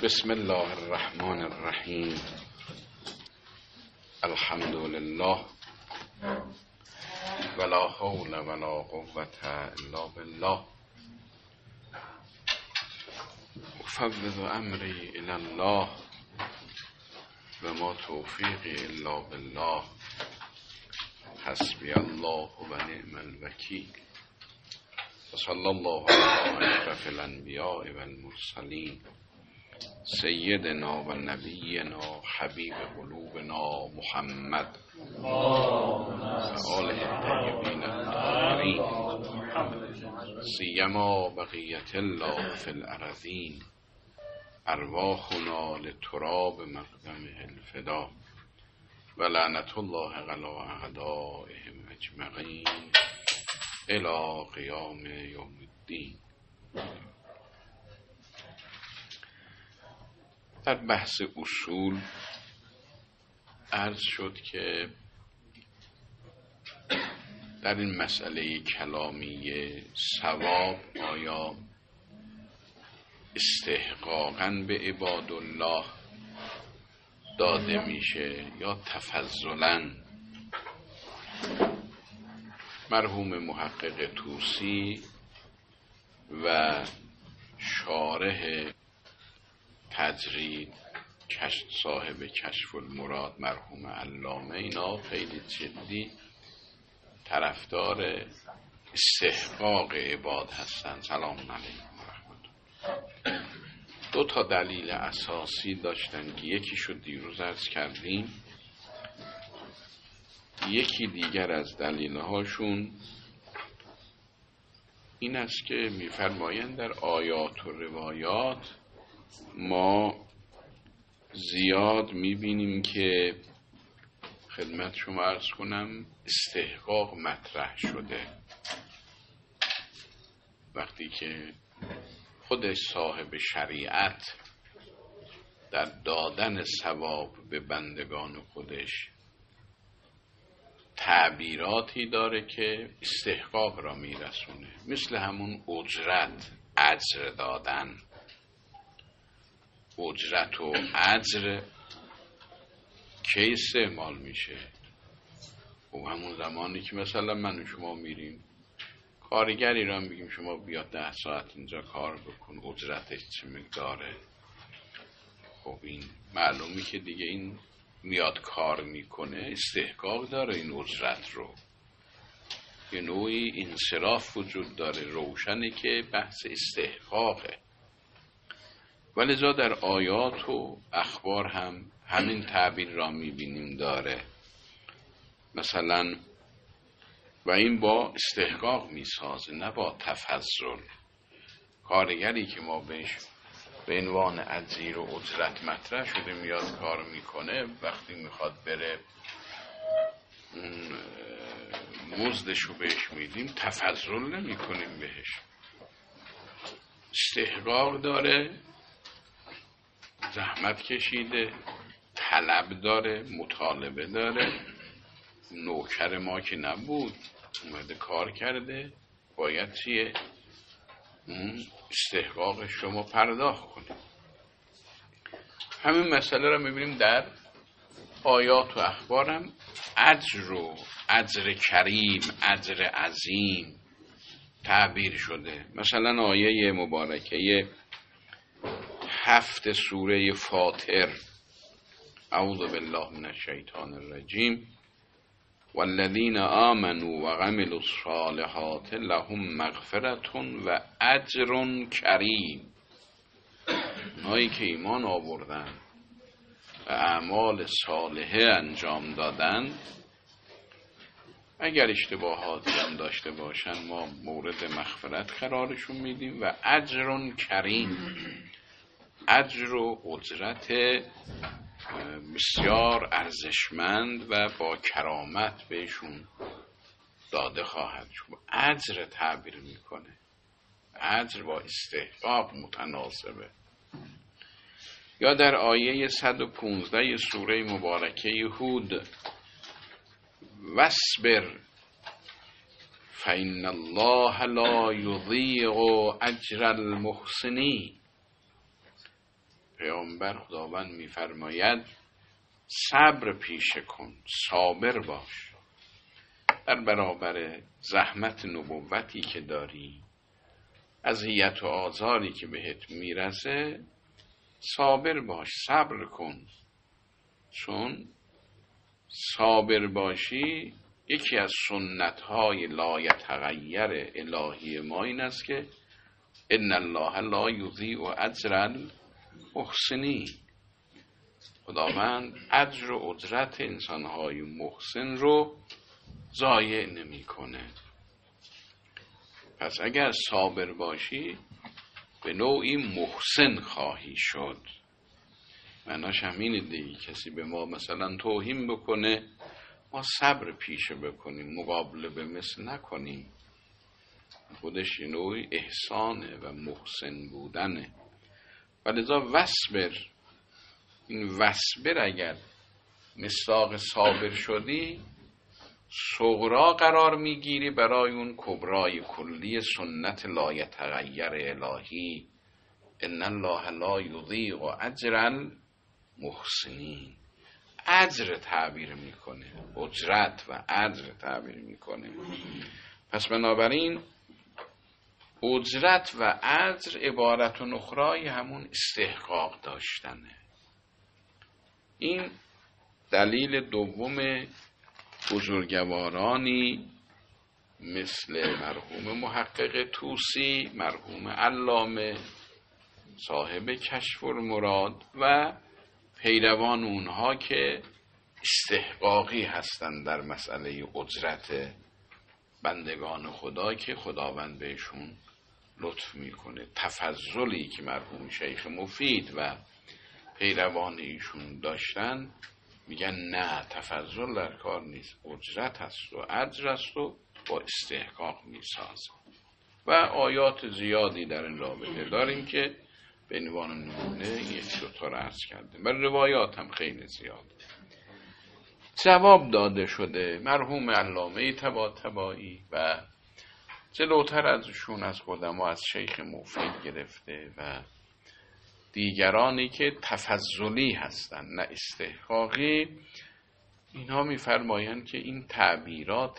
بسم الله الرحمن الرحیم. الحمد لله ولا حول ولا قوة الا بالله. افوض امری الی الله و ما توفیقی الا بالله. حسبی الله و نعم الوکیل. و صلی الله علی اشرف الانبیاء و المرسلین سیدنا و نبینا حبیب قلوبنا محمد و آله الطیبین الطاهرین سیما بقیت الله فی الارضین ارواحنا لتراب مقدمه الفدا و لعنت الله علی اعدائهم اجمعین الی قیام یوم الدین. در بحث اصول عرض شد که در این مسئله کلامی ثواب آیا استحقاقاً به عباد الله داده میشه یا تفضلاً. مرحوم محقق طوسی و شارح تجرید صاحب کشف المراد مرحوم علامه اینا خیلی جدی طرفدار استحقاق عباد هستن. سلام علیکم و رحمت الله. دو تا دلیل اساسی داشتن که یکی شد دیروز عرض کردیم، یکی دیگر از دلیلهاشون این است که می‌فرمایند در آیات و روایات ما زیاد می‌بینیم که خدمت شما عرض کنم استحقاق مطرح شده. وقتی که خود صاحب شریعت در دادن ثواب به بندگان خودش تعبیراتی داره که استحقاق را میرسونه، مثل همون اجرت، اجر دادن. اجرت و اجر کی استعمال میشه؟ و همون زمانی که مثلا من و شما میریم کارگری را میگیم شما بیا 10 ساعت اینجا کار بکن، اجرتش چه مقداره؟ خب این معلومی که دیگه این میاد کار میکنه استحقاق داره این اجرت رو. یه نوعی انصراف وجود داره، روشنه که بحث استحقاقه. ولذا در آیات و اخبار هم همین تعبیر را میبینیم داره. مثلا و این با استحقاق میسازه نه با تفضل. کارگری که ما بهش به عنوان اجیر و اجرت مطرح شده میاد کار میکنه، وقتی میخواد بره مزدشو بهش میدیم تفضل نمی کنیم بهش. استحقاق داره، زحمت کشیده، طلب داره، مطالبه داره. نوکر ما که نبود، اومده کار کرده، باید چیه؟ استحقاق شما پرداخت کنید. همین مسئله را میبینیم در آیات و اخبارم اجر کریم، اجر عظیم تعبیر شده. مثلا آیه مبارکه 7 سوره فاطر، اعوذ بالله من الشیطان الرجیم، والذین آمنوا وعملوا الصالحات لهم مغفرة و اجر کریم. اونایی که ایمان آوردن و اعمال صالحه انجام دادن، اگر اشتباهاتی هم داشته باشن ما مورد مغفرت قرارشون میدیم و اجر کریم، اجر و اجرت بسیار ارزشمند و با کرامت بهشون داده خواهد شد. اجر تعبیر میکنه، اجر با استحقاق متناسبه. یا در آیه 115 سوره مبارکه هود، واصبر فإن الله لا یضیع اجر المحسنین. پیامبر خداوند میفرماید صبر پیشه کن، صابر باش در برابر زحمت نبوتی که داری، اذیت و آزاری که بهت میرسه، صابر باش، صبر کن. چون صابر باشی یکی از سنت‌های لا یتغیر الهی ما این است که ان الله لا یضیع اجر المحسنین. خداوند اجر و اجرت انسان‌های محسن رو ضایع نمی‌کنه. پس اگر صابر باشی به نوعی محسن خواهی شد. معناش همینه دیگه. کسی به ما مثلا توهین بکنه، ما صبر پیشه بکنیم، مقابله به مثل نکنیم، خودش یه نوعی احسانه و محسن بودنه. ولذا وصبر، این وصبر اگر مصداق صابر شدی، صغرا قرار میگیری برای اون کبرای کلی سنت لا یتغیر الهی ان الله لا یضیع اجر المحسنین. اجر تعبیر میکنه، اجرت و اجر تعبیر میکنه. پس بنابراین اجرت و اجر عبارت و نخرای همون استحقاق داشتنه. این دلیل دوم بزرگوارانی مثل مرحوم محقق طوسی، مرحوم علامه صاحب کشف المراد و پیروان اونها که استحقاقی هستند در مسئله اجرت بندگان خدا که خداوند بهشون لطف میکنه. تفضلی که مرحوم شیخ مفید و پیروان ایشون داشتن، میگن نه، تفضل در کار نیست، اجرت هست و اجر است و با استحقاق میسازه. و آیات زیادی در این رابطه داریم که به عنوان نمونه یک دو تا عرض کردیم و روایات هم خیلی زیاد. جواب داده شده مرحوم علامه طباطبایی و جلوتر ازشون از قدما از شیخ مفید گرفته و دیگرانی که تفضلی هستند نه استحقاقی، اینها میفرمایند که این تعبیرات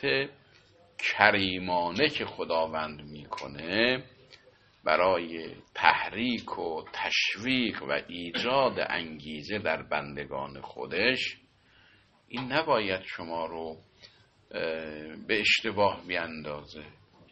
کریمانه که خداوند میکنه برای تحریک و تشویق و ایجاد انگیزه در بندگان خودش، این نباید شما رو به اشتباه بیاندازه.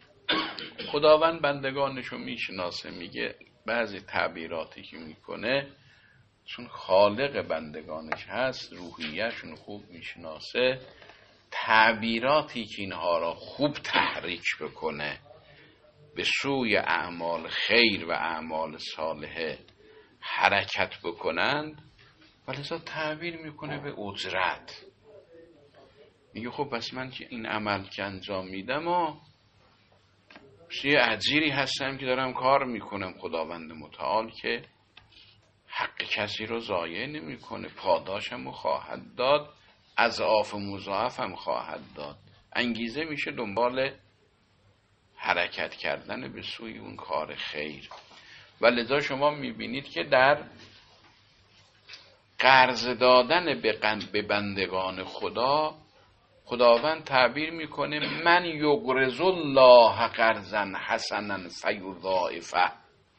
خداوند بندگانشو میشناسه، میگه بعضی تعبیراتی که میکنه چون خالق بندگانش هست، روحیه‌شون خوب میشناسه، تعبیراتی که اینها را خوب تحریک بکنه به سوی اعمال خیر و اعمال صالحه حرکت بکنند، ولذا تعبیر میکنه به اجرت. میگه خب بس من که این عمل که انجام میدم و یه اجیری هستم که دارم کار میکنم، خداوند متعال که حق کسی رو ضایع نمیکنه، پاداشم رو خواهد داد، اضعاف مضاعف هم خواهد داد. انگیزه میشه دنبال حرکت کردن به سوی اون کار خیر. و لذا شما میبینید که در قرض دادن به بندگان خداوند تعبیر میکنه من یقرض الله قرضا حسنا فیضاعفه.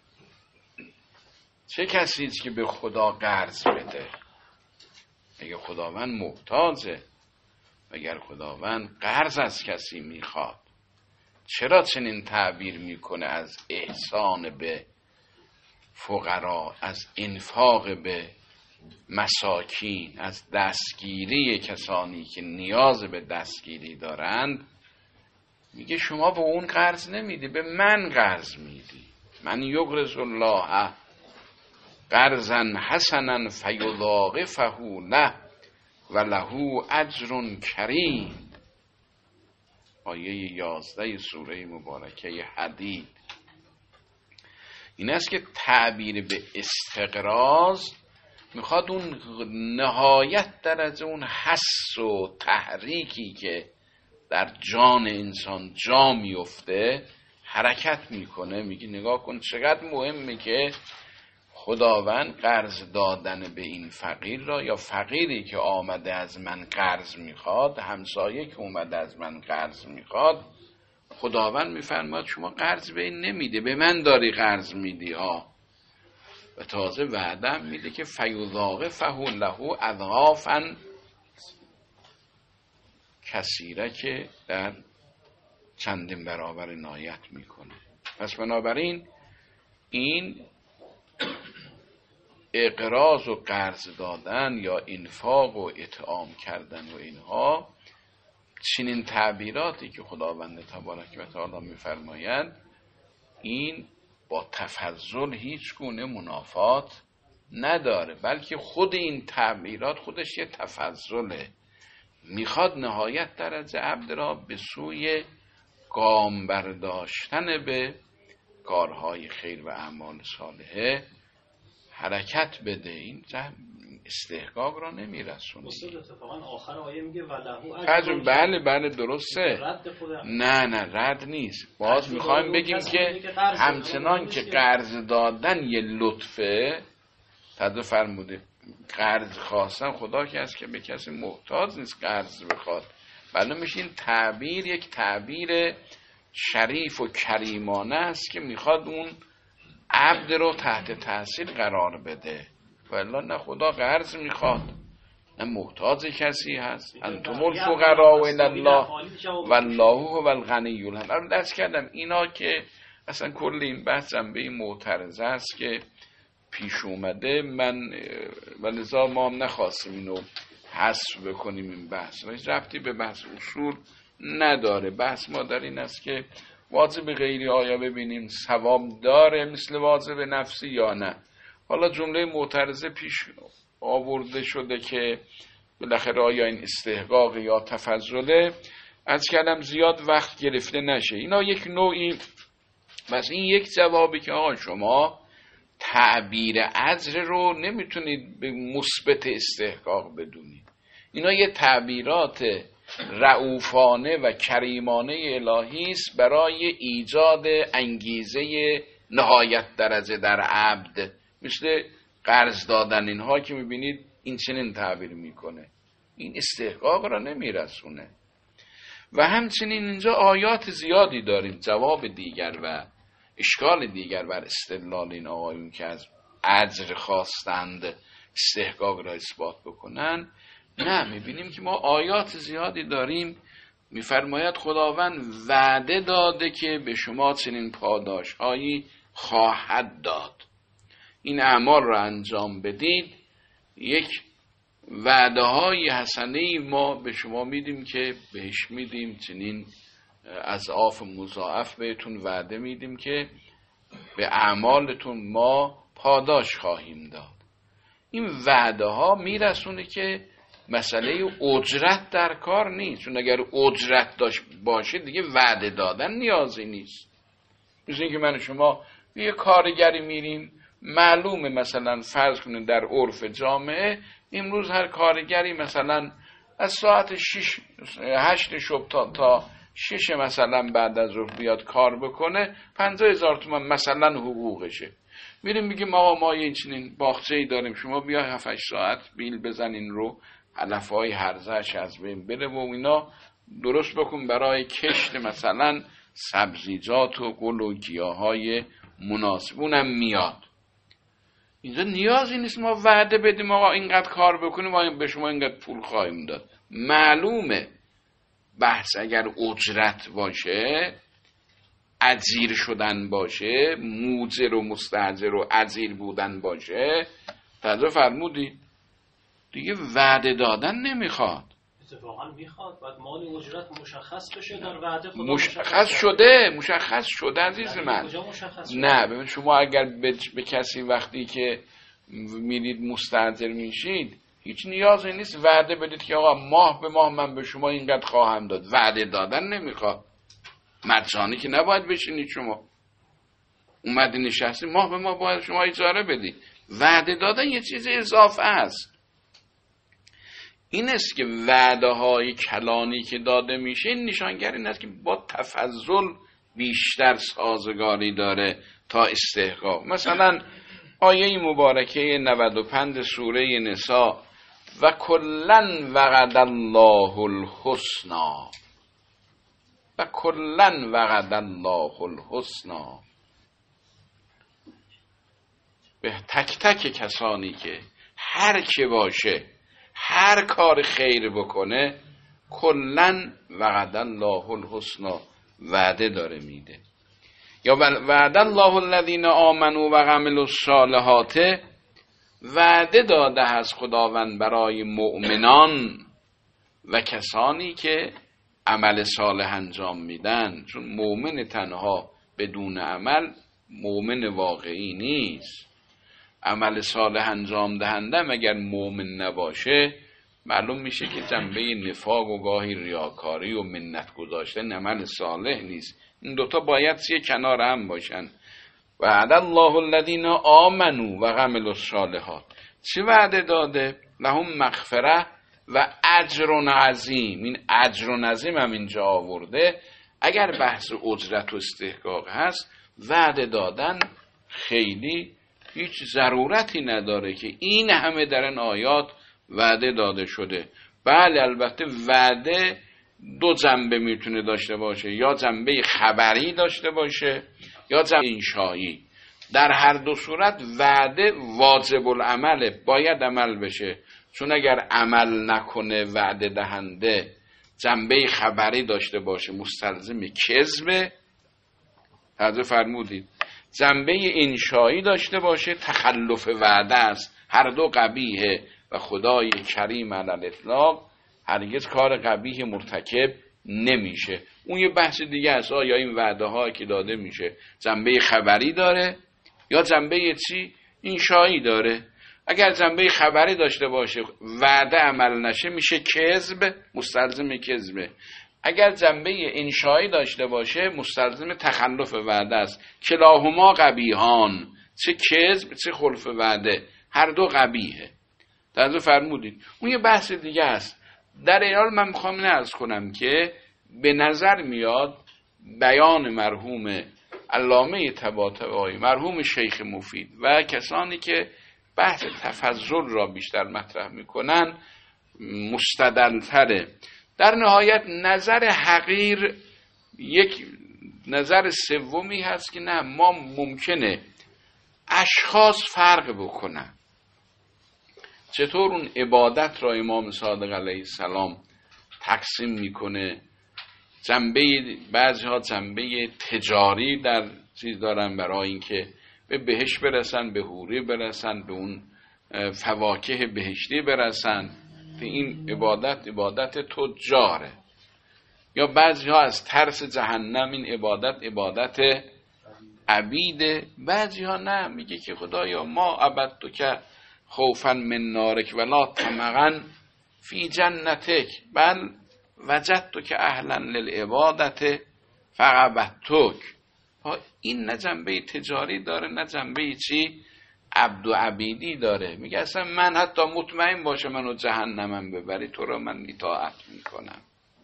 چه کسی است که به خدا قرض بده؟ اگه خداوند محتاجه، اگر خداوند قرض از کسی میخواد، چرا چنین تعبیر میکنه از احسان به فقرا، از انفاق به مساکین، از دستگیری کسانی که نیاز به دستگیری دارند؟ میگه شما به اون قرض نمیدی، به من قرض میدی. من یقرض الله قرضا حسنا فیضاعفه له و له اجر کریم. آیه 11 سوره مبارکه حدید. این است که تعبیر به استقراض میخواد اون نهایت درجه، اون حس و تحریکی که در جان انسان جا میفته حرکت میکنه. میگه نگاه کن چقدر مهمه که خداوند قرض دادن به این فقیر را، یا فقیری که آمده از من قرض میخواد، همسایه که اومده از من قرض میخواد، خداوند میفرماید شما قرض به این نمیده، به من داری قرض میدی ها. و تازه وعده میده که فیضاعفه له اضعافا کثیره، که در چندین برابر عنایت میکنه. پس بنابراین این اقراض و قرض دادن یا انفاق و اطعام کردن و اینها، چنین تعبیراتی که خداوند تبارک و تعالی میفرماید، این با تفضل هیچ گونه منافات نداره، بلکه خود این تعبیرات خودش یه تفضله، میخواد نهایت درجه عبد را به سوی گام برداشتن به کارهای خیر و اعمال صالحه حرکت بده. این استحقاق را نمیرسونه. اتفاقا آخر آیه میگه ولهو بله درسته. نه رد نیست. باز میخوایم بگیم که همچنان که قرض دادن یه لطفه، تدو فرموده قرض خواستن خدا که هست که به کسی محتاج نیست قرض بخواد، بله میشه این تعبیر یک تعبیر شریف و کریمانه است که میخواد اون عبد رو تحت تاثیر قرار بده. والله نه خدا قرض میخواد، نه محتاج کسی هست. انتم الفقراء الی الله والله هو الغنی الحمید. درس کردم اینا که اصلا کل این بحثم به این معترضه است که پیش اومده، من ولذا ما هم نخواستیم اینو حذف بکنیم این بحث، ولی ربطی به بحث اصول نداره. بحث ما در این است که واجب غیری آیا ببینیم ثواب داره مثل واجب نفسی یا نه. حالا جمله معترضه پیش آورده شده که بالاخره آیا این استحقاق یا تفضله، از کلم زیاد وقت گرفته نشه. اینا یک نوعی، بس این یک جوابی که آقا شما تعبیر اجر رو نمیتونید به مثبت استحقاق بدونید. اینا یه تعبیرات رؤوفانه و کریمانه الهی است برای ایجاد انگیزه نهایت درجه در عبد، مثل قرض دادن اینها که میبینید این چنین تعبیر میکنه، این استحقاق را نمیرسونه. و همچنین اینجا آیات زیادی داریم جواب دیگر و اشکال دیگر بر استدلال این آقایون که از اجر خواستند استحقاق را اثبات بکنن. نه، میبینیم که ما آیات زیادی داریم میفرماید خداوند وعده داده که به شما چنین پاداش هایی خواهد داد، این اعمال را انجام بدید. یک وعده های حسنه ما به شما میدیم که بهش میدیم چنین اضعاف مضاعف بهتون وعده میدیم که به اعمالتون ما پاداش خواهیم داد. این وعده ها میرسونه که مسئله اجرت در کار نیست، چون اگر اجرت داشت باشه دیگه وعده دادن نیازی نیست. مثل اینکه من شما یه کارگری میریم، معلومه مثلا فرض کنید در عرف جامعه امروز هر کارگری مثلا از ساعت 8 صبح تا 6 مثلا بعد از ظهر بیاد کار بکنه 50,000 تومان مثلا حقوقشه. میریم میگیم آقا ما یه چنین باغچه‌ای داریم، شما بیا 7-8 ساعت بیل بزنین رو علف‌های هرزه‌اش از بین بره و اینا درست بکن برای کشت مثلا سبزیجات و گل و گیاهای مناسب، اونم میاد. اینجا نیازی نیست ما وعده بدیم آقا اینقدر کار بکنیم ما به شما اینقدر پول خواهیم داد. معلومه بحث اگر اجرت باشه، اجیر شدن باشه، موجر و مستاجر و اجیر بودن باشه، تازه فرمودی دیگه وعده دادن نمیخواد. اتفاقا میخواد بعد مال اجرت مشخص بشه در وعده خدا مشخص شده عزیز من. نه ببین شما اگر به کسی وقتی که میرید مستاجر میشید هیچ نیازی نیست وعده بدید که آقا ماه به ماه من به شما اینقدر خواهم داد. وعده دادن نمیخواد، مجانی که نباید بشینید شما اومدی نشستی ماه به ماه باید شما اجاره بدید. وعده دادن یه چیز اضافه است. این است که وعده های کلانی که داده میشه این نشانگر این است که با تفضل بیشتر سازگاری داره تا استحقاق. مثلا آیه مبارکه 95 سوره نساء و کلاً وعد الله الحسنا و کلاً وعد الله الحسنا، به تک تک کسانی که هر که باشه هر کار خیر بکنه کلاً وعد الله الحسنا وعده داره میده. یا وعد الله الذین آمنوا و عملوا الصالحات، وعده داده از خداوند برای مؤمنان و کسانی که عمل صالح انجام میدن، چون مؤمن تنها بدون عمل مؤمن واقعی نیست. عمل صالح انجام دهنده مگر مؤمن نباشه معلوم میشه که جنبه نفاق و گاهی ریاکاری و منت گذاشتن عمل صالح نیست. این دوتا باید کنار هم باشن. وعد الله الذین آمنوا و عملوا الصالحات، چه وعده داده؟ لهم مغفره و اجر عظیم. این اجر عظیم هم اینجا آورده. اگر بحث اجرت و استحقاق هست، وعده دادن خیلی هیچ ضرورتی نداره که این همه در این آیات وعده داده شده. بله البته وعده دو جنبه میتونه داشته باشه، یا جنبه خبری داشته باشه یا جنبه انشایی. در هر دو صورت وعده واجب العمله، باید عمل بشه. چون اگر عمل نکنه وعده دهنده جنبه خبری داشته باشه مستلزم کذبه، حضرت فرمودید. جنبه انشایی داشته باشه تخلف وعده است. هر دو قبیحه و خدای کریم علی الاطلاق هرگز کار قبیح مرتکب نمیشه. اون یه بحث دیگه است. آیا این وعده ها که داده میشه جنبه خبری داره یا جنبه چی؟ انشایی داره. اگر جنبه خبری داشته باشه وعده عمل نشه میشه کذب، مستلزم کذبه. اگر جنبه انشایی داشته باشه مستلزم تخلف وعده است. کلاهما قبیحان، چه کذب چه خلف وعده، هر دو قبیحه. حضرت فرمودید. اون یه بحث دیگه است. در این حال من میخوام عرض کنم که به نظر میاد بیان مرحوم علامه طباطبایی، مرحوم شیخ مفید و کسانی که بحث تفضل را بیشتر مطرح میکنن مستدلتره. در نهایت نظر حقیر یک نظر سومی هست که نه، ما ممکنه اشخاص فرق بکنن. چطور اون عبادت را امام صادق علیه السلام تقسیم میکنه؟ جنبه بعضی ها جنبه تجاری در چیز دارن برای اینکه به بهشت برسن، به حوری برسن، به اون فواکه بهشتی برسن. این عبادت تجاره. یا بعضی ها از ترس جهنم این عبادت عبیده. بعضی ها نه، میگه که خدایا ما عبدتو که خوفا من نارک ولا طمعا فی جنتک بل وجدتو که اهلا للعبادت فعبدتک. این نه جنبه تجاری داره نه جنبه چی عبد و عبیدی داره. میگه اصلا من حتی مطمئن باشه منو جهنمم ببری تو رو من اطاعت میکنم.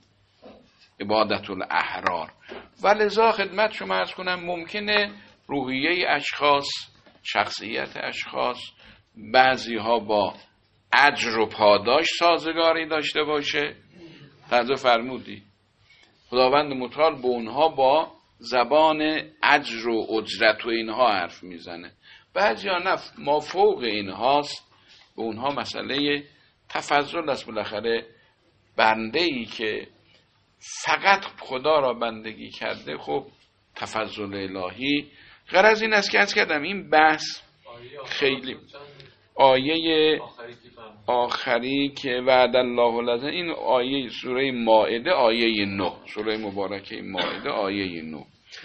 عبادت الاحرار. ولذا خدمت شما عرض کنم ممکنه روحیه اشخاص، شخصیت اشخاص، بعضی ها با اجر و پاداش سازگاری داشته باشه. حضرت فرمودی خداوند متعال به اونها با زبان اجر و اجرت و اینها حرف میزنه. بعضی ها نه، ما فوق اینهاست. به اونها مسئله تفضل است. بالاخره بنده ای که فقط خدا را بندگی کرده، خب تفضل الهی. غرض این است که از کردم این بحث خیلی آیه آخری که وعد الله لازم، این آیه سوره مائده آیه 9، سوره مبارکه مائده آیه 9.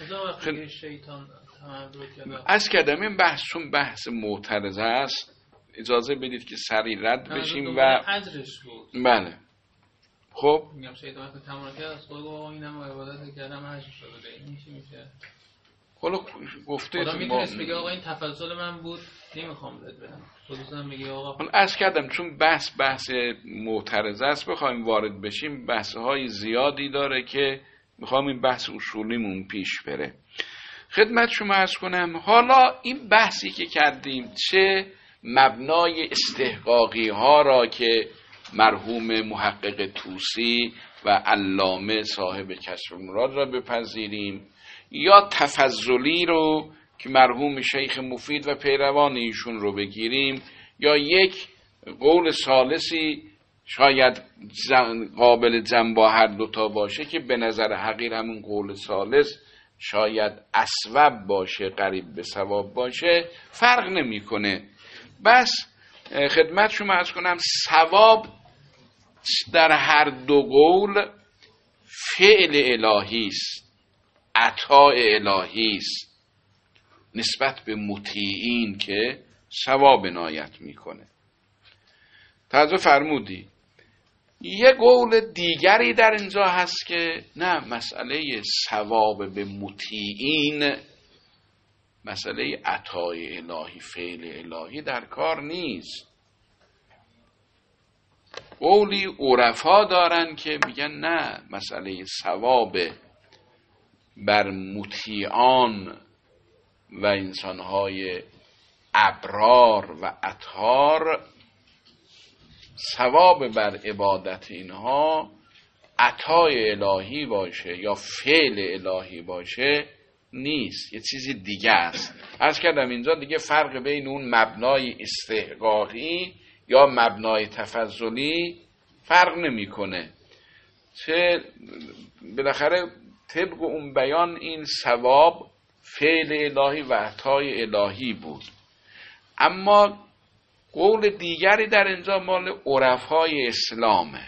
از کردم این بحث چون بحث معترضه است اجازه بدید که سریع رد بشیم و بله. خب میگم شیطان وقتی تمام کرد از خود گفت اینم عبادت کردم حج شده. این چی میشه؟ حالا گفته خدا میتونست بگه آقا این تفضل من بود نمیخوام بهت بدم. خودم میگه آقا من عرض کردم چون بحث معترضه است بخوایم وارد بشیم بحث های زیادی داره که میخوام این بحث اصولیمون پیش بره. خدمت شما عرض کنم حالا این بحثی که کردیم چه مبنای استحقاقی ها را که مرحوم محقق طوسی و علامه صاحب کشف المراد را بپذیریم یا تفضلی رو که مرحوم شیخ مفید و پیروان ایشون رو بگیریم یا یک قول ثالثی شاید قابل جمع با هر دوتا باشه که به نظر حقیر همون قول ثالث شاید اصوب باشه قریب به صواب باشه فرق نمیکنه. بس خدمت شما عرض کنم صواب در هر دو قول فعل الهی است، عطا الهی است نسبت به مطیعین که ثواب عنایت میکنه. توجه فرمودی؟ یه قول دیگری در اینجا هست که نه مسئله ثواب به مطیعین، مسئله عطای الهی فعل الهی در کار نیست. قولی عرفا دارن که میگن نه مسئله ثواب بر مطیعان و انسانهای ابرار و اطهار، ثواب بر عبادت اینها عطای الهی باشه یا فعل الهی باشه نیست، یه چیزی دیگه است. عرض کردم اینجا دیگه فرق بین اون مبنای استحقاقی یا مبنای تفضلی فرق نمیکنه. چه بالاخره طبق اون بیان این ثواب فعل الهی و عطای الهی بود. اما قول دیگری در اینجا مال عرفای اسلامه.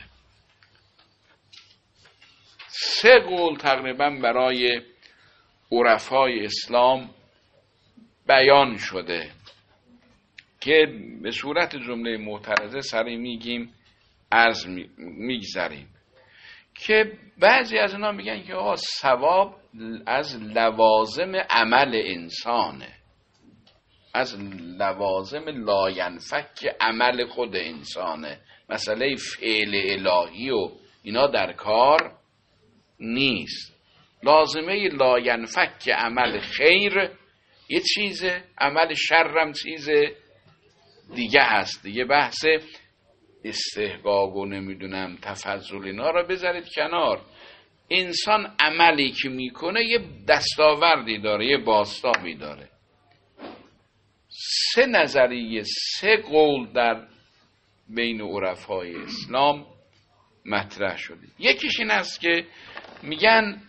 سه قول تقریبا برای عرفای اسلام بیان شده که به صورت جمله معترضه سری میگیم عرض میگذاریم که بعضی از اینا میگن که آقا ثواب از لوازم عمل انسانه، از لوازم لاینفک عمل خود انسانه، مسئله فعل الهی و اینا در کار نیست. لازمه لاینفک عمل خیر یه چیزه، عمل شرم چیز دیگه هست. دیگه بحث استحقاق و نمیدونم تفضل اینا را بذارید کنار. انسان عملی که میکنه یه دستاوردی داره، یه بازتابی داره. سه نظریه، سه قول در بین عرفای اسلام مطرح شده. یکیش این است که میگن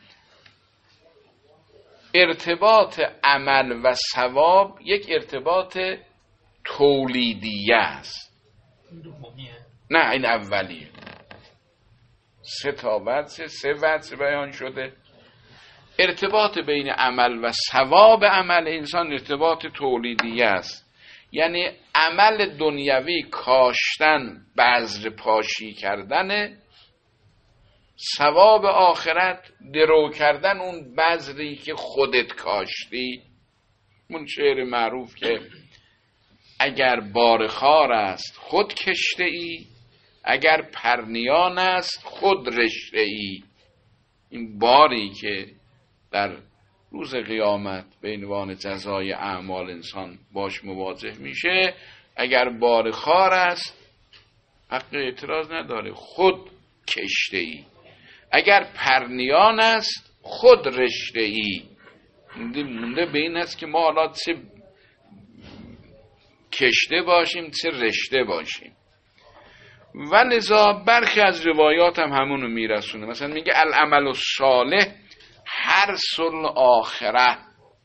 ارتباط عمل و ثواب یک ارتباط تولیدیه است. نه این اولیه. سه تا وجه، سه وجه بیان شده. ارتباط بین عمل و ثواب عمل انسان ارتباط تولیدی است. یعنی عمل دنیوی کاشتن، بذر پاشی کردن، ثواب آخرت درو کردن اون بذری که خودت کاشتی. اون شعر معروف که اگر بارخار است خود کشته ای، اگر پرنیان است خود رشته ای. این باری که در روز قیامت به عنوان جزای اعمال انسان باش مواجه میشه، اگر بار خار است حق اعتراض نداره، خود کشته ای. اگر پرنیان است خود رشته ای. مونده به این است که ما حالا چه کشته باشیم چه رشته باشیم. و لذا برخی از روایات هم همونو میرسونه. مثلا میگه العمل الصالح حرث الاخره.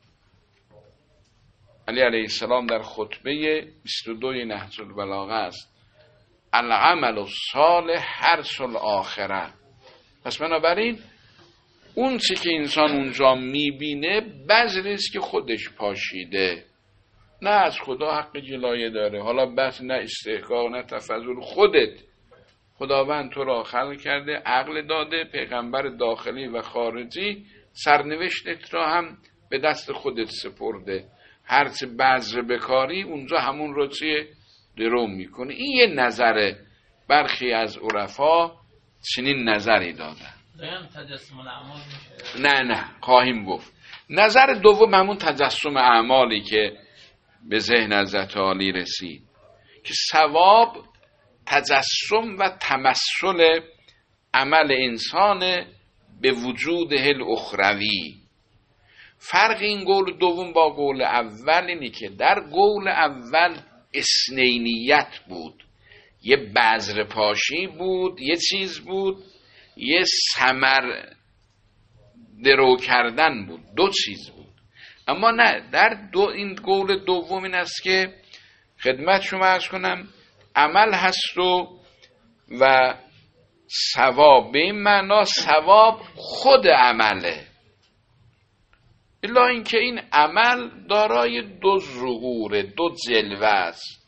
علی علیه السلام در خطبه 22 نهج البلاغه است. العمل الصالح حرث الاخره. پس بنابراین اون چی که انسان اونجا میبینه بذری است که خودش پاشیده، نه از خدا حق جلایه داره. حالا بس نه استحقاق نه تفضل، خداوند تو را خلق کرده، عقل داده، پیغمبر داخلی و خارجی، سرنوشتت را هم به دست خودت سپرده. هرچه بذر بکاری اونجا همون رو چیه درو میکنه. این یه نظره. برخی از عرفا چنین نظری دادن. تجسم الاعمال میشه؟ نه خواهیم گفت. نظر دوم همون تجسم اعمالی که به ذهن حضرت عالی رسید که ثواب تجسم و تمثل عمل انسان به وجود الاخروی. فرق این قول دوم با قول اول اینه که در قول اول اثنینیت بود، یه بذر پاشی بود، یه چیز بود، یه ثمر درو کردن بود، دو چیز بود. اما نه، در این قول دوم این است که خدمت شما عرض کنم عمل هست و ثواب. به این معنا ثواب خود عمله، الا اینکه این عمل دارای دو ظهور، دو جلوه است.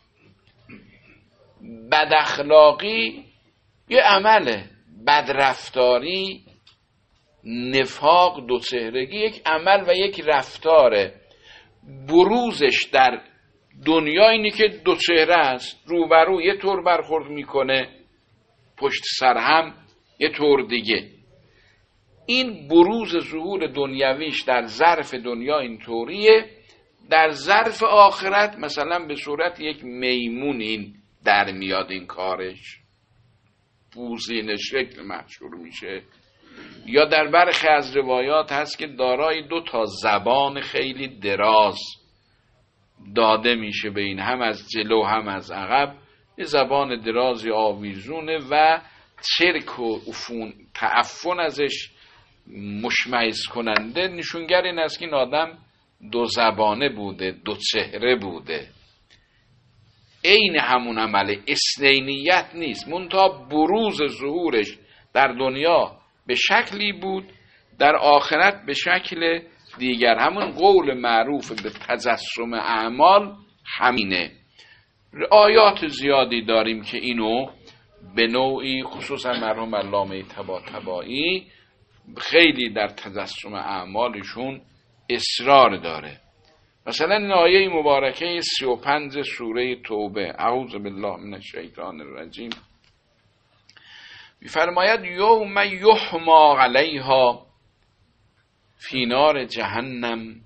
بد اخلاقی یه عمله، بدرفتاری، نفاق، دو چهرگی یک عمل و یک رفتاره. بروزش در دنیا اینی که دو چهره است، روبرو یه طور برخورد میکنه، پشت سر هم یه طور دیگه. این بروز ظهور دنیویش در ظرف دنیا اینطوریه، در ظرف آخرت مثلا به صورت یک میمون این در میاد، این کارش بوزین شکل محشور میشه. یا در برخی از روایات هست که دارای 2 زبان خیلی دراز داده میشه به این، هم از جلو هم از عقب، یه زبان درازی آویزونه و چرک و تعفن ازش مشمئز کننده. نشونگر این است که این آدم 2 زبانه بوده، 2 چهره بوده. عین همون عمل اثنینیت نیست، منتها بروز ظهورش در دنیا به شکلی بود، در آخرت به شکل دیگر. همون قول معروف به تجسم اعمال همینه. آیات زیادی داریم که اینو به نوعی، خصوصا مرحوم علامه طباطبایی خیلی در تجسم اعمالشون اصرار داره. مثلا این آیه مبارکه 35 سوره توبه، اعوذ بالله من الشیطان الرجیم، می‌فرماید یوم یحما علیها فی نار جهنم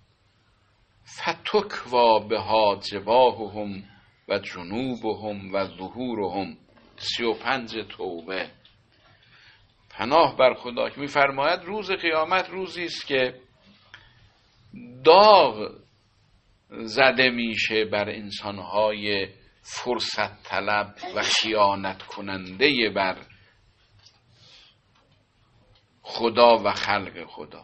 فتکوا بها جباههم و جنوبهم و ظهورهم. 35 توبه. پناه بر خدا که می‌فرماید روز قیامت روزی است که داغ زده میشه بر انسان‌های فرصت طلب و خیانت کننده بر خدا و خلق خدا.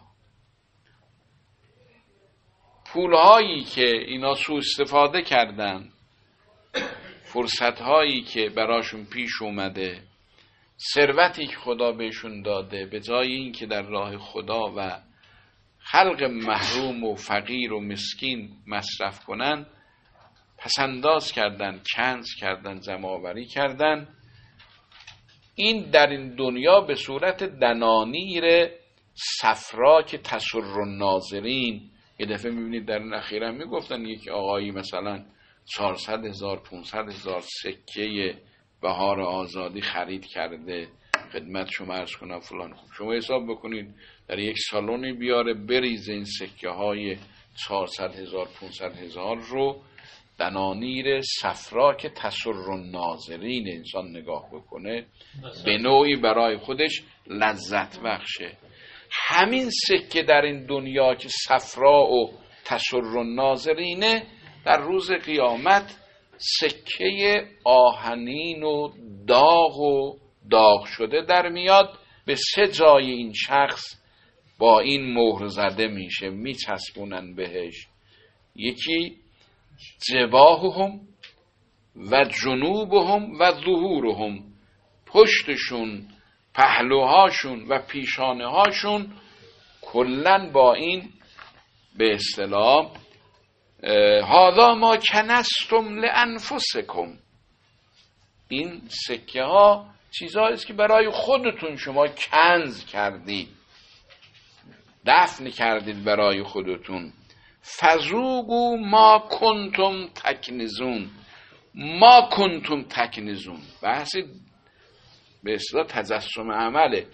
پولهایی که اینا سوء استفاده کردن، فرصتهایی که براشون پیش اومده، ثروتی که خدا بهشون داده، به جای این که در راه خدا و خلق محروم و فقیر و مسکین مصرف کنن، پسنداز کردن، کنز کردن، جمع‌آوری کردن. این در این دنیا به صورت دنانیر صفرا که تسر الناظرین. یه دفعه میبینید در این اخیرا میگفتن یک آقایی مثلا 400,000 500,000 سکه بهار آزادی خرید کرده، خدمت شما عرض کنم فلان. خوب شما حساب بکنید در یک سالونی بیاره بریزه این سکه های 400,000 500,000 رو، دنانیر صفرا که تسر الناظرین انسان نگاه بکنه به نوعی برای خودش لذت بخشه. همین سکه در این دنیا که صفرا و تسر الناظرینه، در روز قیامت سکه آهنین و داغ شده در میاد، به 3 جای این شخص با این مهر زده میشه، میچسبونن بهش. یکی جباههم و جنوبهم و ظهورهم، پشتشون، پهلوهاشون و پیشانه هاشون کلن با این به اصطلاح هذا ما کنستم لانفسکم، این سکه ها چیزهایی است که برای خودتون شما کنز کردید، دفن کردید برای خودتون. فذوقوا ما کنتم تکنزون. ما کنتم تکنزون بحث به اصطلاح تجسم عمله.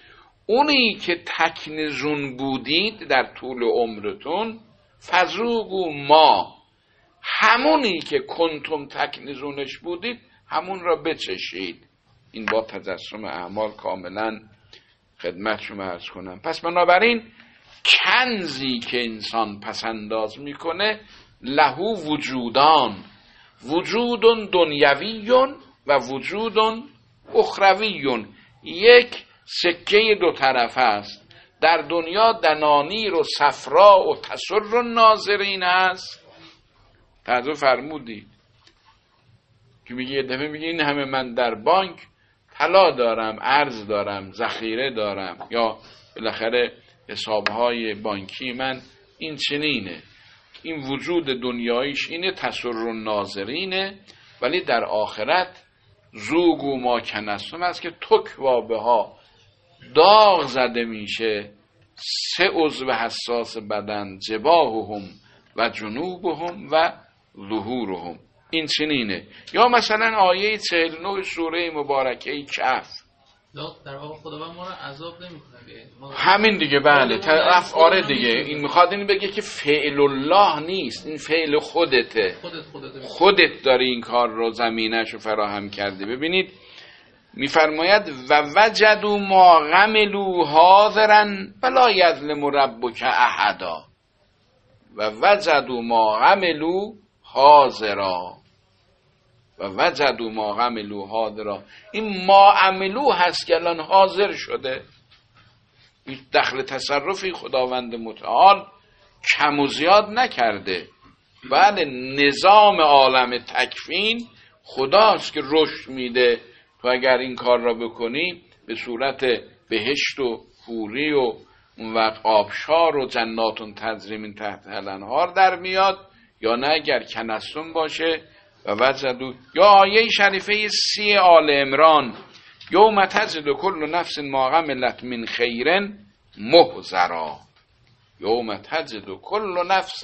اونی که تکنزون بودید در طول عمرتون، فذوقوا ما، همونی که کنتم تکنزونش بودید همون را بچشید. این با تجسم اعمال کاملا خدمت شما عرض کنم. پس بنابراین کنزی که انسان پسنداز میکنه لهو وجودان، وجود دنیوی و وجود اخروی، یک سکه دو طرف است. در دنیا دنانیر و صفرا و تسر ناظرین است. توجه فرمودید که میگه یه دفعه میگه این همه من در بانک طلا دارم، ارز دارم، ذخیره دارم، یا بالاخره حسابهای بانکی من این چنینه. این وجود دنیاییش اینه، تسر ناظرینه، ولی در آخرت ذوق و ما کنستم است که تکوا ها داغ زده میشه 3 عضو حساس بدن، جباههم و جنوبهم و ظهورهم. این چنینه. یا مثلا آیه 49 سوره مبارکه کهف، در واقع خداوند ما رو عذاب نمیکنه. همین دیگه. بله آره دیگه. این میخواد این بگه که فعل الله نیست، این فعل خودته. خودت داری این کار رو، زمینش رو فراهم کرده. ببینید میفرماید و وجدوا ما عملوا حاضرا ولا یظلم ربک احدا. و وجدوا ما عملوا حاضرا و وجدوا ما عملوا حاضرا. این ما عملو هست که الان حاضر شده. این دخل تصرفی خداوند متعال کم و زیاد نکرده. بله نظام عالم تکوین خداست که رشد میده. تو اگر این کار را بکنی به صورت بهشت و حوری و اون وقت آبشار و جناتون تجری من تحت الانهار در میاد، یا نه اگر کنستون باشه. و وجدوا، یا آیه شریفه 30 آل عمران، یوم تجد کل نفس ما عملت من خیر محضرا. یوم تجد کل نفس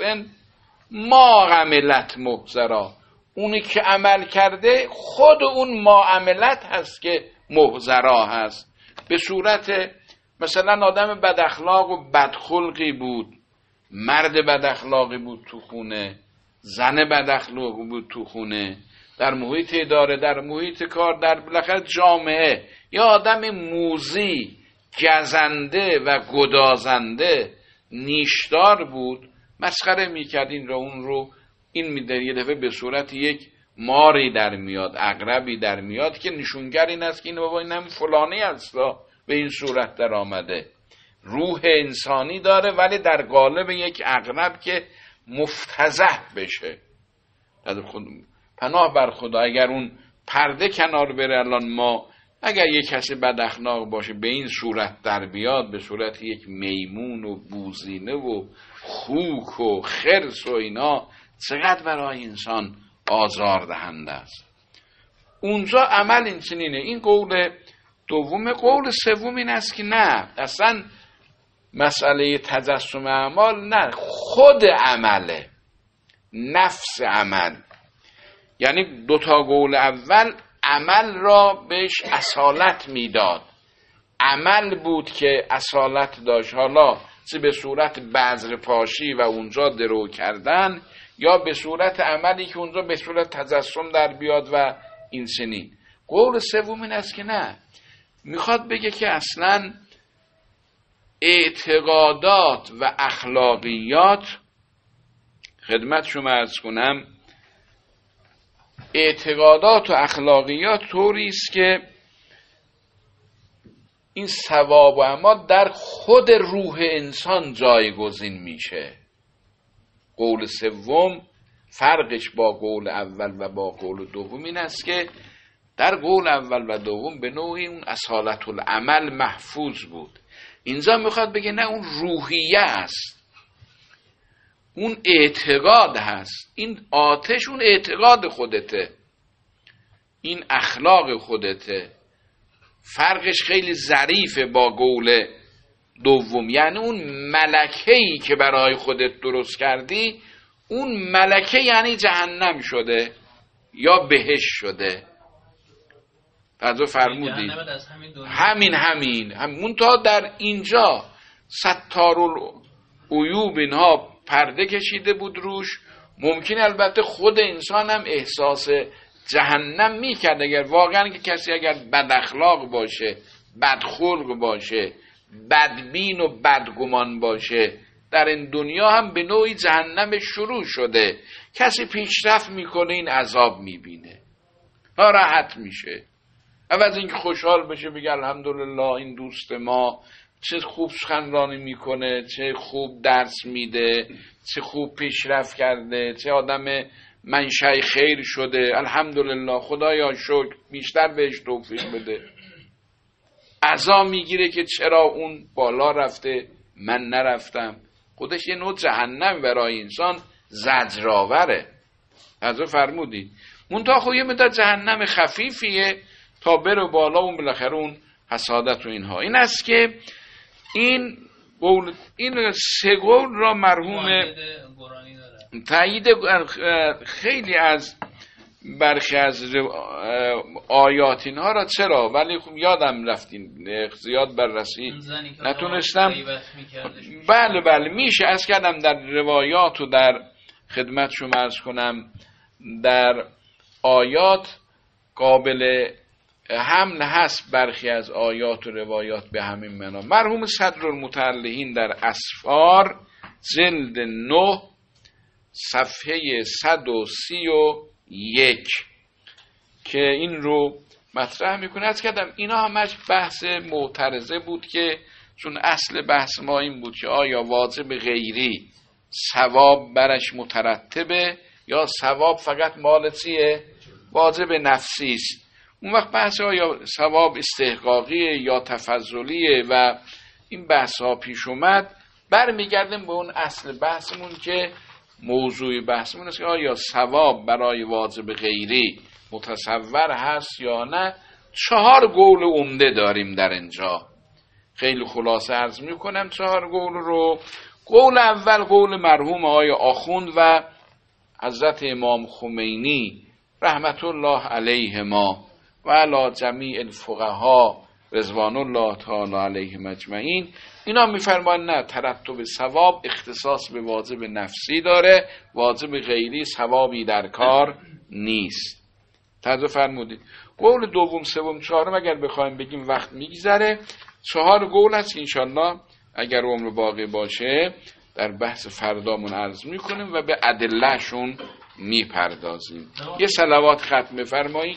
ما عملت محضرا. اونی که عمل کرده خود اون ما عملت هست که محضرا هست. به صورت مثلا آدم بد اخلاق و بدخلقی بود، مرد بد اخلاقی بود تو خونه، زن بد اخلاق بود تو خونه، در محیط اداره، در محیط کار، در بالاخره جامعه، یا آدم موذی، گزنده و گدازنده، نیشدار بود، مسخره میکرد این رو اون رو. این میده یه دفعه به صورت یک ماری در میاد، عقربی در میاد که نشونگر این است که این بابا اینم فلانی هست به این صورت در آمده. روح انسانی داره ولی در قالب یک عقرب که مفتضح بشه. پناه بر خدا اگر اون پرده کنار بره، الان ما اگر یک کسی بد اخلاق باشه به این صورت در بیاد، به صورت یک میمون و بوزینه و خوک و خرس و اینا، چقدر برای انسان آزار دهنده است. اونجا عمل این چنینه. این قول دوم. قول سوم این است که نه، اصلا مسئله تجسم اعمال نه، خود عمله، نفس عمل. یعنی 2 قول اول عمل را بهش اصالت میداد. عمل بود که اصالت داشت، حالا چه به صورت بذر پاشی و اونجا درو کردن، یا به صورت عملی که اونجا به صورت تجسم در بیاد و این سنین. قول سوم این است که نه، میخواد بگه که اصلا اعتقادات و اخلاقیات، خدمت شما عرض کنم، اعتقادات و اخلاقیات طوری است که این ثواب و اعمال در خود روح انسان جایگزین میشه. قول سوم فرقش با قول اول و با قول دوم این است که در قول اول و دوم به نوعی اون اصالت العمل محفوظ بود. اینجا میخواد بگه نه، اون روحیه است، اون اعتقاد هست. این آتش اون اعتقاد خودته، این اخلاق خودته. فرقش خیلی ظریفه با قول دوم. یعنی اون ملکه‌ای که برای خودت درست کردی، اون ملکه یعنی جهنم شده یا بهشت شده. توجه فرمودید؟ همین تا در اینجا ستارالعیوب اینها پرده کشیده بود روش. ممکن البته خود انسان هم احساس جهنم میکرد اگر واقعا که کسی اگر بد اخلاق باشه، بدخلق باشه، بدبین و بدگمان باشه، در این دنیا هم به نوعی جهنم شروع شده. کسی پیشرفت میکنه این عذاب میبینه، ناراحت میشه. عوض اینکه خوشحال بشه بگه الحمدلله این دوست ما چه خوب سخنرانی میکنه، چه خوب درس میده، چه خوب پیشرفت کرده، چه آدم منشأ خیر شده، الحمدلله خدایا شکر، بیشتر بهش توفیق بده. عزا میگیره که چرا اون بالا رفته من نرفتم. خودش یه نوع جهنم برای انسان زجرآوره. حضرت فرمودید منتها خب یه مدت جهنم خفیفیه تا بره بالا اون بالاخره اون حسادت و اینها. این است که این سه قول را مرحوم تایید خیلی از برخی از آیات اینها را چرا، ولی خب یادم رفتین زیاد بررسی نتونستم. بله میشه از کردم در روایات و در خدمت شما عرض کنم در آیات قابل حمل هست برخی از آیات و روایات به همین معنا. مرحوم صدرالمتعلقین در اسفار جلد 9 صفحه 131 که این رو مطرح میکنه. از کردم اینا همش بحث معترضه بود که چون اصل بحث ما این بود که آیا واجب غیری ثواب برش مترتبه یا ثواب فقط مال چیه؟ واجب نفسی است. اون وقت بحث آیا ثواب استحقاقیه یا تفضلیه و این بحث ها پیش اومد. برمیگردیم به اون اصل بحثمون که موضوع بحثمون است که آیا ثواب برای واجب غیری متصور هست یا نه. 4 قول عمده داریم در اینجا، خیلی خلاصه عرض میکنم 4 قول رو. قول اول قول مرحوم آقای آخوند و حضرت امام خمینی رحمت الله علیهما و علی جمیع الفقها رضوان الله تعالی علیهم اجمعین. اینا میفرمان نه، ترتب ثواب اختصاص به واجب نفسی داره، واجب غیری ثوابی در کار نیست. توجه فرمودید. قول دوم سوم چهارم اگر بخوایم بگیم وقت میگذره. 4 قول هست انشالله اگر عمر باقی باشه در بحث فردامون عرض میکنیم و به ادلهشون میپردازیم. یه صلوات ختم بفرمایید.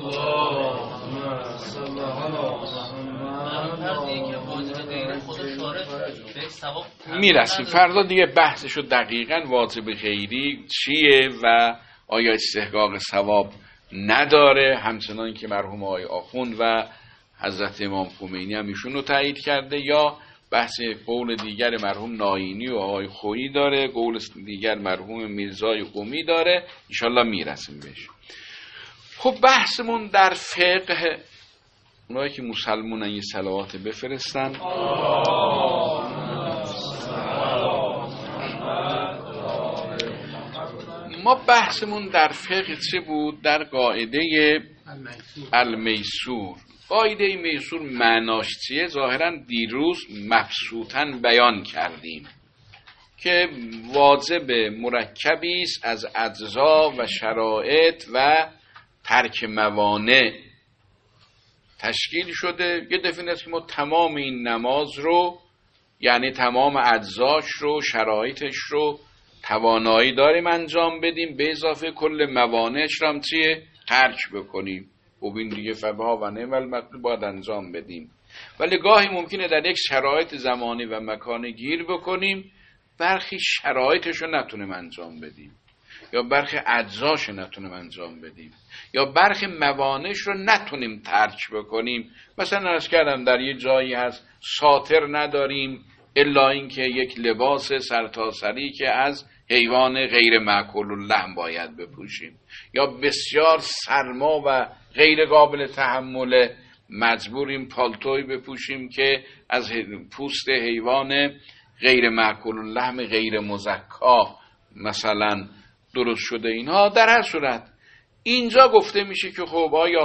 میرسیم فردا دیگه بحثشو دقیقاً واجب غیری چیه و آیا استحقاق ثواب نداره، همچنان که مرحوم آقای آخوند و حضرت امام خمینی هم ایشون رو تایید کرده، یا بحث قول دیگر مرحوم ناینی و آقای خویی داره، قول دیگر مرحوم میرزای قمی داره. انشالله میرسیم بهش. خب بحثمون در فقه، اونایی که مسلمونن یه صلوات بفرستن. ما بحثمون در فقه چه بود؟ در قاعده المیسور. قاعده میسور معناش چیه؟ ظاهرا دیروز مبسوطاً بیان کردیم که واجب مرکبی است از اجزا و شرایط و ترک موانع تشکیل شده. یه دفعه است که ما تمام این نماز رو، یعنی تمام اجزاش رو، شرایطش رو توانایی داریم انجام بدیم، به اضافه کل موانعش رو هم چیه؟ ترک بکنیم. و این دیگه فبها و نعم المطلوب باید انجام بدیم. ولی گاهی ممکنه در یک شرایط زمانی و مکانی گیر بکنیم، برخی شرایطش رو نتونیم انجام بدیم، یا برخی اجزاش رو نتونیم انجام بدیم، یا برخی موانعش رو نتونیم ترک بکنیم. مثلا عرض کردم در یه جایی هست ساتر نداریم الا اینکه یک لباس سرتاسری که از حیوان غیر مأکول اللحم باید بپوشیم، یا بسیار سرما و غیر قابل تحمل مجبوریم پالتوی بپوشیم که از پوست حیوان غیر مأکول اللحم غیر مزکا مثلا درست شده. اینها در هر صورت اینجا گفته میشه که خب آیا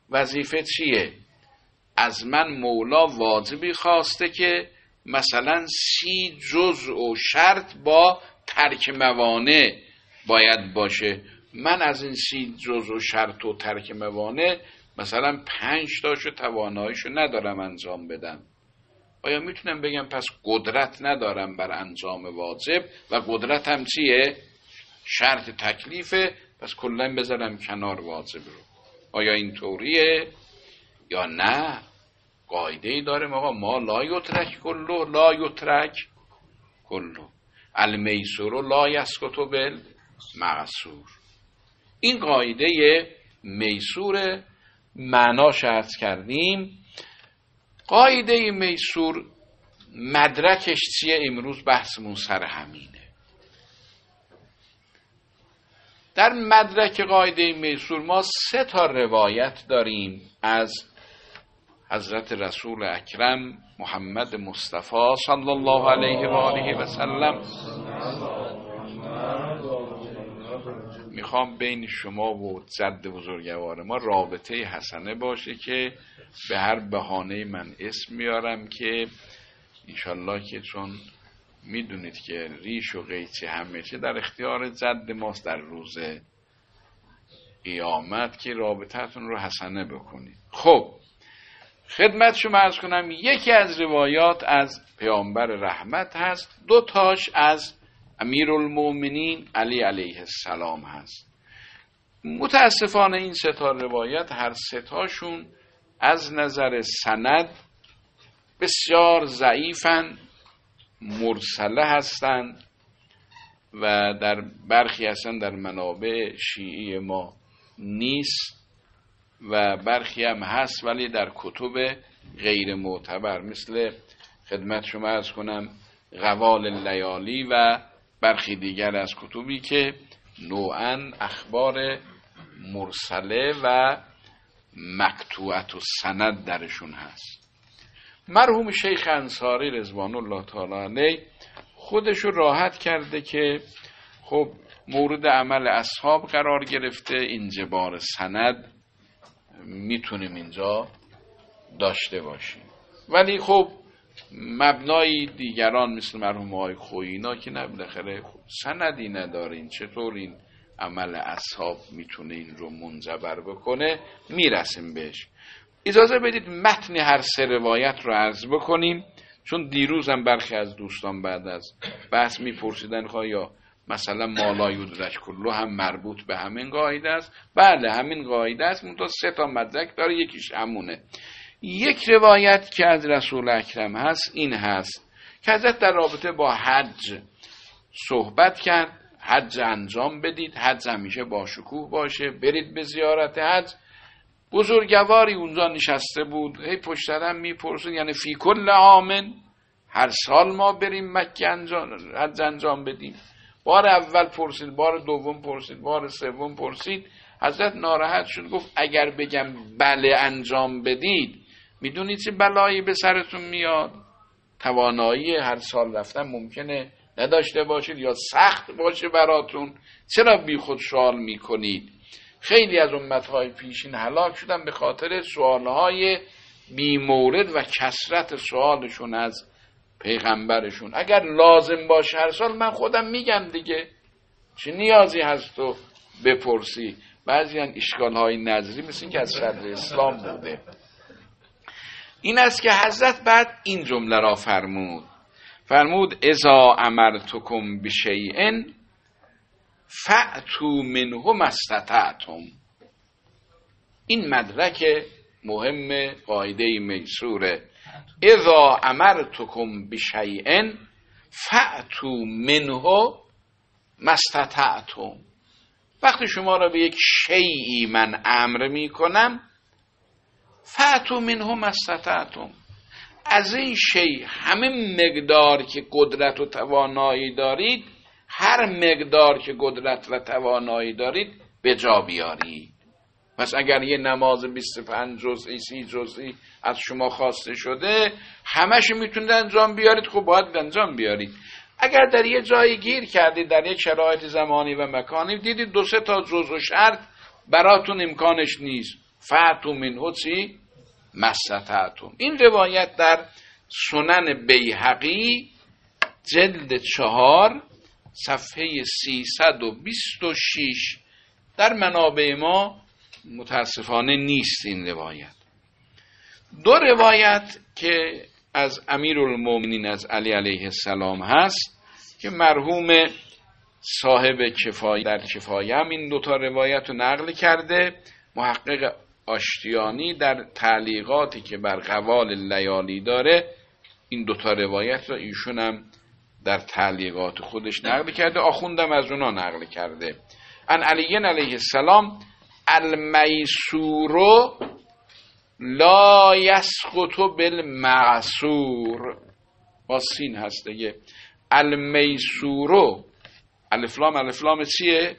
وظیفه چیه؟ از من مولا واجبی خواسته که مثلا 30 جزء و شرط با ترک موانع باید باشه. من از این 30 جزء و شرط و ترک موانع مثلا 5 تاشو تواناییشو ندارم انجام بدم. آیا میتونم بگم پس قدرت ندارم بر انجام واجب و قدرتم چیه؟ شرط تکلیفه، پس کلا بذارم کنار واجب رو. آیا این طوریه یا نه؟ قاعده ای داریم آقا، ما لا یترک کلو لا یترک کلو، المیسور لا یسقط بالمعسور. این قاعده میسور معناش عرض کردیم. قاعده میسور مدرکش چیه؟ امروز بحثمون سر همینه. در مدرک قاعده میسور ما 3 تا روایت داریم از حضرت رسول اکرم محمد مصطفی صلی الله علیه و آله و سلم. میخوام بین شما و جد بزرگوار ما رابطه حسنه باشه که به هر بهانه من اسم میارم که انشالله که چون میدونید که ریش و قیچی همه چه در اختیار جد ماست در روز قیامت که رابطتون رو حسنه بکنید. خب خدمت شما عرض کنم یکی از روایات از پیامبر رحمت هست، 2 تاش از امیرالمومنین علی علیه السلام هست. متاسفانه این 3 تا روایت هر 3 تاشون از نظر سند بسیار ضعیفن، مرسله هستند و در برخی هستن در منابع شیعی ما نیست و برخی هم هست ولی در کتب غیر معتبر، مثل خدمت شما عرض کنم غوال اللیالی و برخی دیگر از کتبی که نوعاً اخبار مرسله و مقطوعت و سند درشون هست. مرحوم شیخ انصاری رضوان الله تعالی علیه خودشو راحت کرده که خب مورد عمل اصحاب قرار گرفته، انجبار سند میتونیم اینجا داشته باشیم، ولی خب مبنای دیگران مثل مرحوم آقای خویینا که نه بالاخره سندی ندارین، چطور این عمل اصحاب میتونه این رو منجبر بکنه؟ میرسیم بهش. اجازه بدید متن هر 3 روایت رو عرض بکنیم، چون دیروزم برخی از دوستان بعد از بحث میپرسیدن یا مثلا ما لا یدرک کلو هم مربوط به همین قاعده است. بله همین قاعده است، منتها 3 تا مدرک داره، یکیش همونه. یک روایت که از رسول اکرم هست این هست که حضرت در رابطه با حج صحبت کرد، حج انجام بدید، حج همیشه با شکوه باشه، برید به زیارت حج. بزرگواری اونجا نشسته بود، هی پشت سرم میپرسید یعنی فی کل عامن، هر سال ما بریم مکه حج انجام بدیم؟ بار اول پرسید، بار دوم پرسید، بار سوم پرسید. حضرت ناراحت شد، گفت اگر بگم بله انجام بدید میدونید چه بلایی به سرتون میاد؟ توانایی هر سال رفتن ممکنه نداشته باشید یا سخت باشه براتون، چرا بی خود سوال میکنید؟ خیلی از امتهای پیشین هلاک شدن به خاطر سوالهای بی مورد و کثرت سوالشون از پیغمبرشون. اگر لازم باشه هر سال من خودم میگم دیگه، چه نیازی هست تو بپرسی؟ بعضی ان اشکالهای نظری مثل این که از شرع اسلام بوده. این است که حضرت بعد این جمله را فرمود اذا امرتکم بشیء فأتوا منه ما استطعتم. این مدرک مهم قاعده میسوره. اذا امرتکم بشیء فأتوا منه ما استطعتم. وقتی شما را به یک شیئی من امر میکنم، فأتوا منه ما استطعتم، از این شیء همه مقدار که قدرت و توانایی دارید، هر مقدار که قدرت و توانایی دارید به جا بیارید. پس اگر یه نماز 25 جزئی 30 جزئی از شما خواسته شده، همش میتونید انجام بیارید، خب باید انجام بیارید. اگر در یه جایی گیر کردید، در یک شرایط زمانی و مکانی دیدید 2-3 تا جزء و شرط براتون امکانش نیست، فأتوا منه چی؟ ما استطعتم. این روایت در سنن بیهقی جلد 4 صفحه 326 در منابع ما متاسفانه نیست این روایت. دو روایت که از امیرالمومنین از علی علیه السلام هست که مرحوم صاحب کفایه در کفایه هم این دوتا روایت رو نقل کرده. محقق آشتیانی در تعلیقاتی که بر قوال لیالی داره این دوتا روایت رو ایشون هم در تعلیقات خودش نقل کرده، آخوندم از اونا نقل کرده. ان علی علیه السلام المیسور لا یسقط بالمعسور، با سین هست دیگه. المیسور، الفلام چیه؟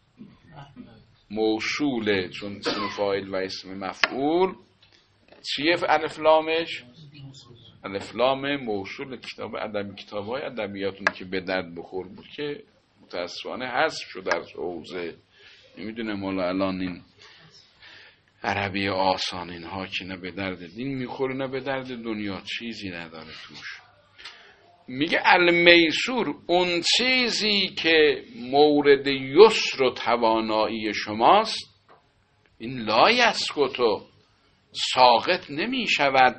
موصوله، چون اسم فاعل و اسم مفعول. چیه الفلامش؟ الفلام موصول. کتاب ادبی، کتاب‌های ادبیاتون که به درد بخور بود که متاسفانه حذف شد در حوزه. نمیدونه مولا الان این عربی آسان اینها که نه به درد دین میخوره نه به درد دنیا، چیزی نداره توش. میگه المیسور، اون چیزی که مورد یسر و توانایی شماست، این لا یسقط، ساقط نمی شود،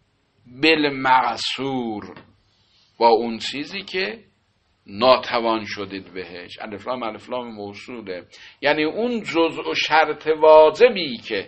بالمعسور، با اون چیزی که ناتوان شدید بهش. الفلام موصوله، یعنی اون جزء و شرط واجبی که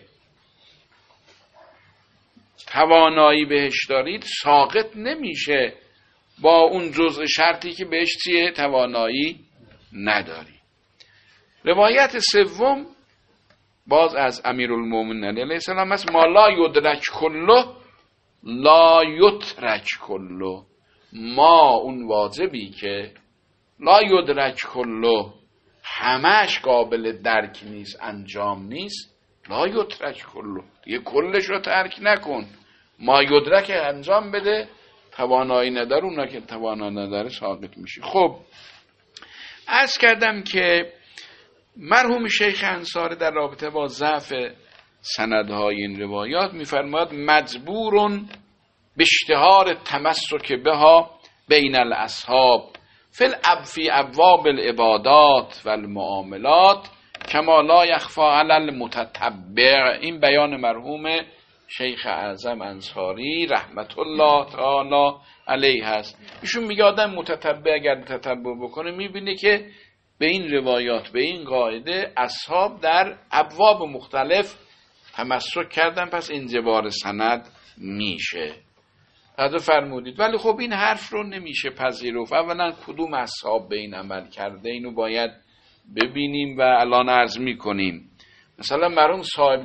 توانایی بهش دارید ساقط نمیشه با اون جزء شرطی که بهش چیه؟ توانایی نداری. روایت سوم باز از امیرالمومنین علیه السلام است. ما لا یدرک کله لا یترک کله، ما اون واجبی که لا یدرک کله همش قابل درک نیست، انجام نیست، لا یترک کله، دیگه کلش رو ترک نکن، ما یدرک انجام بده. توانایی نداره، اونا که توانایی نداره ساقط میشه. خب عرض کردم که مرحوم شیخ انصاری در رابطه با ضعف سندهای این روایات میفرماید مجبورون به اشتهار تمسک بها بین الاصحاب فی ابواب العبادات و المعاملات کما لا یخفا علی المتتبع. این بیان مرحوم شیخ اعظم انصاری رحمت الله تعالی علیه هست. ایشون میگه آدم متتبع اگر تتبع بکنه میبینه که به این روایات، به این قاعده اصحاب در ابواب مختلف تمسک کردن، پس انجبار سند میشه. حضرت فرمودید ولی خب این حرف رو نمیشه پذیرفت. اولا کدوم اصحاب به این عمل کرده اینو باید ببینیم و الان عرض میکنیم. مثلا مرحوم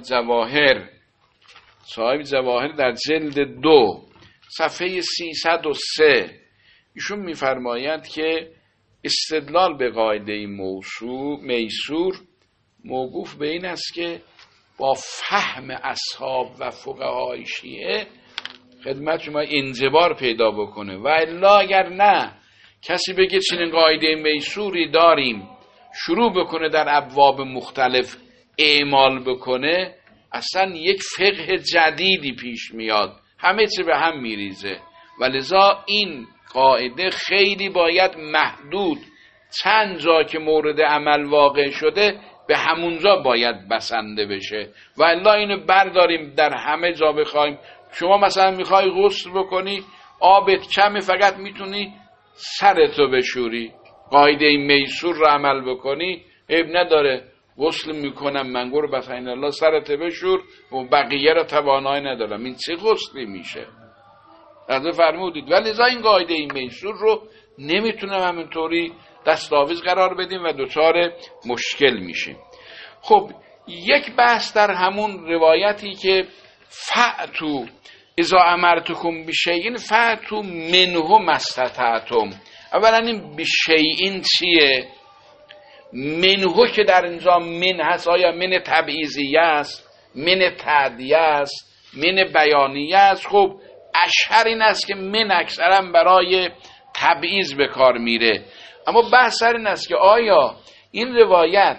صاحب جواهر در جلد 2 صفحه 303 ایشون میفرمایند که استدلال به قاعده میسور موقوف به این است که با فهم اصحاب و فقهای شیعه خدمت شما انضباط پیدا بکنه، و الا اگر نه کسی بگه چنین قاعده میسوری داریم شروع بکنه در ابواب مختلف اعمال بکنه، اصلا یک فقه جدیدی پیش میاد، همه چی به هم میریزه. ولذا این قاعده خیلی باید محدود، چند جا که مورد عمل واقع شده به همونجا باید بسنده بشه، و الا اینو برداریم در همه جا بخوایم. شما مثلا میخوای غسل بکنی، آبت کمی، فقط میتونی سرتو بشوری، قاعده میسور رو عمل بکنی، عیب نداره. غسل میکنم من گور بسین الله سرت بشور و بقیه رو توانایی ندارم، این چه غسلی میشه؟ حضرت فرمودید ولی ازا این قاعده میسور رو نمیتونم همینطوری دستاویز قرار بدیم و دچار مشکل میشیم. خب یک بحث در همون روایتی که فأتو اذا امرتکم بشیء فأتو منه ما استطعتم. اولا این بشیء چیه؟ منه که در اینجا من هست، آیا من تبعیضیه است، من تعدیه است، من بیانیه است؟ خب اشهر این است که من اکثرا برای تبعیض به کار میره، اما بحث این است که آیا این روایت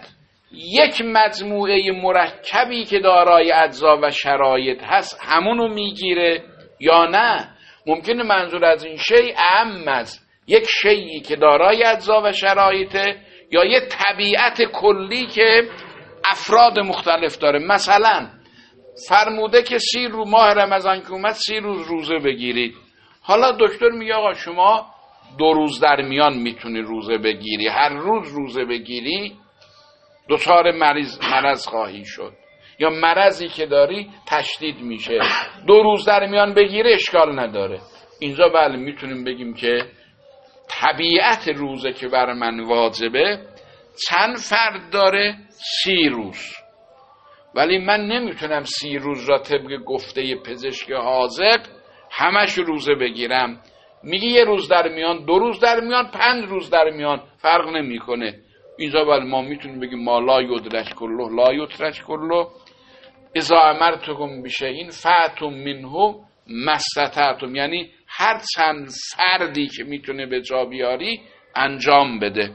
یک مجموعه مرکبی که دارای اجزا و شرایط هست همونو میگیره یا نه؟ ممکنه منظور از این شیء اعم از یک شیئی که دارای اجزا و شرایطه یا یک طبیعت کلی که افراد مختلف داره. مثلا فرموده که 30 روز ماه رمضان که اومد 30 روز روزه بگیرید. حالا دکتر میگه آقا شما 2 روز در میان میتونی روزه بگیری، هر روز روزه بگیری دچار مرض خواهی شد یا مرضی که داری تشدید میشه. 2 روز در میان بگیری اشکال نداره. اینجا بله میتونیم بگیم که طبیعت روزه که بر من واجبه چند فرد داره؟ 30 روز. ولی من نمیتونم 30 روز را طبق گفته پزشک حاذق همش روزه بگیرم. میگه 1 روز در میان، 2 روز در میان، 5 روز در میان فرق نمیکنه. اینجا ولی ما میتونیم بگیم ما لا یدرک کله لا یترک کله، اذا امرتکم بشیء فأتوا منه ما استطعتم، یعنی هر چند فردی که میتونه به جا بیاری انجام بده.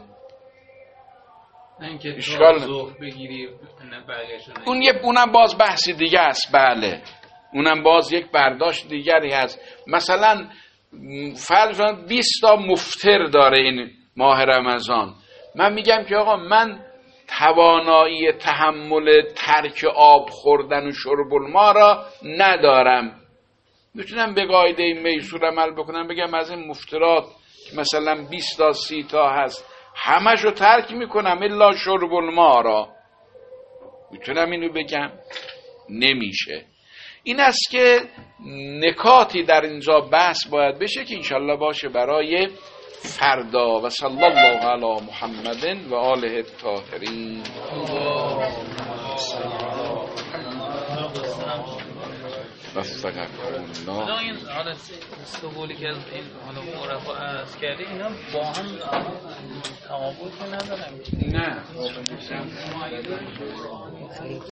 اینکه اشکال ظهر بگیری اونم باز بحثی دیگه است. بله اونم باز یک برداشت دیگری هست. مثلا فرض 20 تا مفطر داره این ماه رمضان، من میگم که آقا من توانایی تحمل ترک آب خوردن و شرب الماء را ندارم، میتونم به قاعده میسور عمل بکنم، بگم از این مفطرات که مثلا 20 تا 30 تا هست همش رو ترک میکنم الا شرب الماء را. میتونم اینو بگم؟ نمیشه. این است که نکاتی در اینجا بحث باید بشه که انشالله باشه برای فردا. و صلی الله علی محمد و آله الطاهرین. حالا این سهولی که از این حالا معرفا عرض کردی اینا با هم تعامل که ندارن؟ نه